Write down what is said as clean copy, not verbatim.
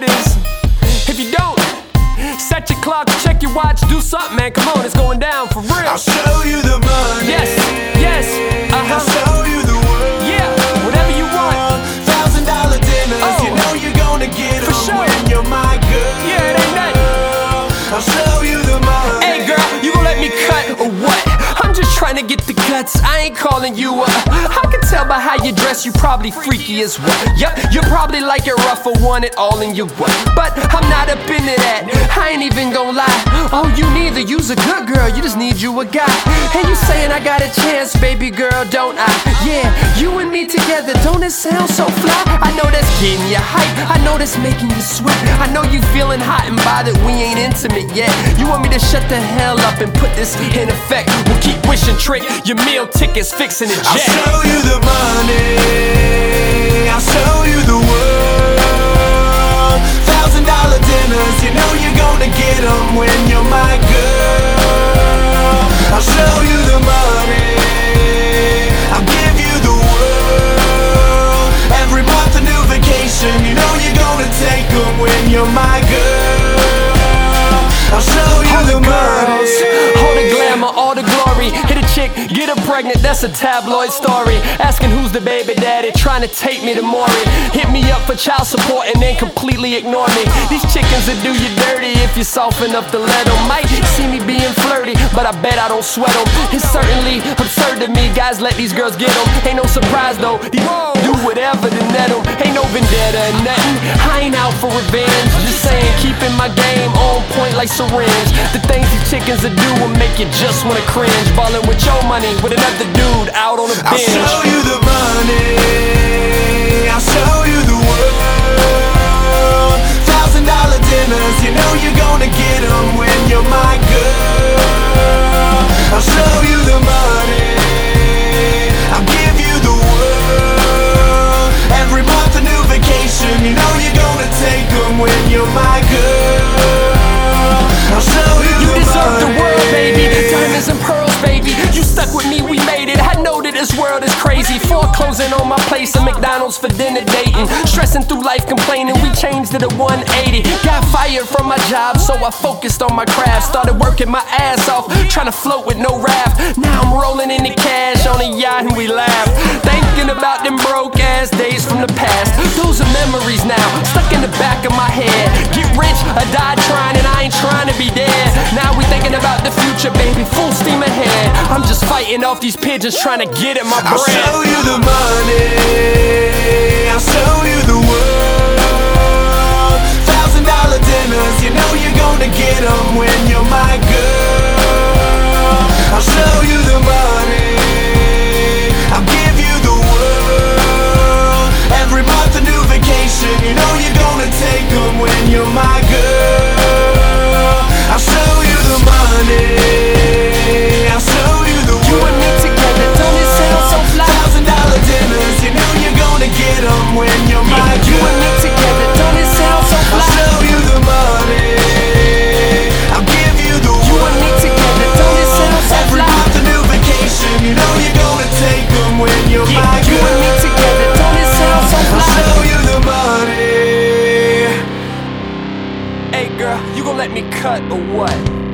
it is. If you don't, set your clock, check your watch, do something, man. Come on, it's going down for real. I'll show you the money. Yes, yes, I'll show you the world. yeah, whatever you want. $1,000 dinners, Oh. you know you're gonna get For them sure. when you're my girl. Yeah, it ain't nothing. I'll show you the money. Hey girl, you gon' let me cut or what? I'm just trying to get the guts, I ain't calling you up. I can tell by how you dress, you probably freaky as well. Yep, you're probably like it rough or want it all in your way. But I'm not up into that, I ain't even gon' lie. Oh, you neither, you's a good girl, you just need you a guy. And you saying I got a chance, baby girl, don't I? Yeah, you and me together, don't it sound so fly? I know that's getting you hype, I know that's making you sweat. I know you feeling hot and bothered, we ain't intimate yet. You want me to shut the hell up and put this in effect? We'll keep wishing, trick, your meal tickets, fixing the I'll jet. show you the money. I'll show you the world. $1,000 dinners, you know you're gonna get them when you're my girl. I'll show you the money. I'll give you the world. Every month a new vacation, you know you're gonna take them when you're my girl. I'll show you All the the girls, money. all the glamour, all the glory. Hit a chick, get her pregnant, that's a tabloid story. Asking who's the baby daddy, trying to take me to Maury. Hit me up for child support and then completely ignore me. These chickens that do you dirty if you're soft enough to let them. Might see me being flirty, but I bet I don't sweat them. It's certainly absurd to me, guys let these girls get them. Ain't no surprise though, these do whatever to net them. Ain't no vendetta or nothing, I ain't out for revenge. Just saying, keeping my game on point like syringe. The things these chickens will do will make you just wanna cringe. Ballin' with your money, with another dude out on a I'll bench. show you the money. I'll show you the world. $1,000 dinners, you know you're gonna get them when you're my girl. I'll show you the money. I'll give you the world. Every month a new vacation, you know you're gonna take them when you're my girl. I'll show you You the deserve the money. world, baby. Diamonds and pearls, baby. You stuck with me, we made it. I know that this world is crazy. Foreclosing on my place and McDonald's for dinner dating. Stressing through life, complaining. We changed to the 180. Got fired from my job, so I focused on my craft. Started working my ass off, trying to float with no raft. Now I'm rolling in the cash on a yacht and we laugh. Thinking about them broke ass days from the past. Those are memories now, stuck in the back of my head. Get rich or die trying, and I ain't trying to be dead. Now we thinking about the future, baby, full steam ahead. I'm just fighting off these pigeons, trying to get at my I'll bread. show you the money. I'll show you the world. $1,000 dinners, you know you're gonna get them when you're my girl. I'll show you the money. I'll give you the world. Every month a new vacation, you know you're gonna take them when you're my girl. I'll show you the money. I'll show you the world. You and me together, don't it sound so fly? $1,000 dinners, you know you're gonna get them when you're my girl. You and me together, don't it sound so I'll fly? show you the money. I'll give you the You world. and me together, don't it sound so Every fly? month a new vacation, you know you're gonna take them when you're my You girl. and me together, don't it sound so I'll fly? show you the money. Hey girl, you gon' let me cut or what?